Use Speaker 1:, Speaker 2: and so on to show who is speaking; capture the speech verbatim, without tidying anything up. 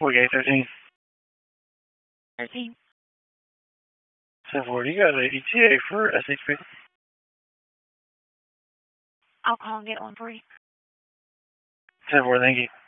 Speaker 1: Okay, thirteen.
Speaker 2: thirteen.
Speaker 1: seven four, you got an E T A for S H P?
Speaker 2: I'll call and get one for you.
Speaker 1: seven four, thank you.